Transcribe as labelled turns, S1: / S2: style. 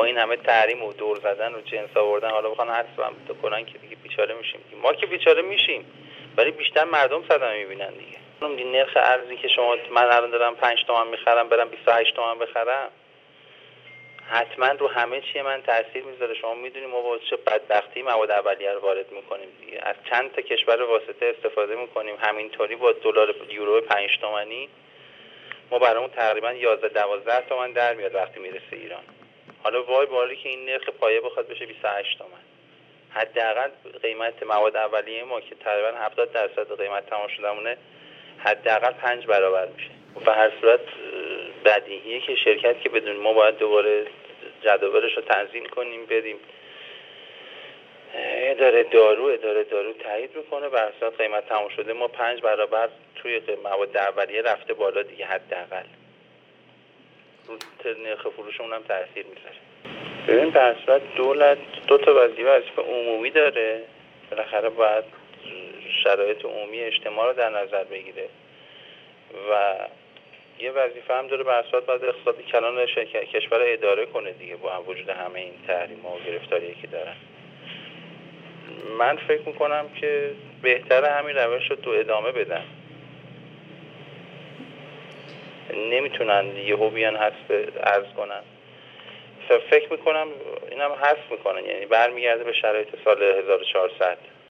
S1: این همه تحریم و دور زدن و جنس آوردن حالا بخوان حذف هم کنن که دیگه بیچاره میشیم. ما که بیچاره میشیم، ولی بیشتر مردم صدمه میبینن دیگه. این نرخ ارزی که من الان دارم 5 تومن میخرم، برم 28 تومن بخرم، حتما رو همه چیه من تاثیر میذاره. شما میدونیم ما با چه بدبختی مواد اولیه رو وارد میکنیم دیگه. از چند تا کشور واسطه استفاده میکنیم. همینطوری با دلار یورو 5 تومانی ما برامون تقریبا 11-12 تومن در میاد وقتی میرسه ایران. حالا وای باری که این نرخ پایه بخواد بشه 28 تومن. حداقل قیمت مواد اولیه ما که تقریبا 70% قیمت تمام شدهمونه، حداقل 5 برابر میشه. و هر صورت بدیهیه که شرکت که بدون ما باید دوباره جداولش رو تنظیم کنیم، بریم اداره دارو تایید میکنه، بر اساس قیمت تمام شده ما 5 برابر توی مواد اولیه رفته بالا دیگه. حداقل رو نرخ فروشمون هم تاثیر میذاره. ببین به هر صورت دولت 2 تا وظیفه عمومی داره، بالاخره باید شرایط عمومی اجتماع رو در نظر بگیره و یه وظیفه هم داره، بر اساس باید اقتصاد کلان کشور اداره کنه دیگه، با وجود همه این تحریم‌ها و گرفتاری‌ای که دارن. من فکر میکنم که بهتره همین روش رو ادامه بدن. نمیتونن یهو بیان حذف ارز کنن. فکر میکنم اینم حذف میکنن، یعنی برمیگرده به شرایط سال 1400.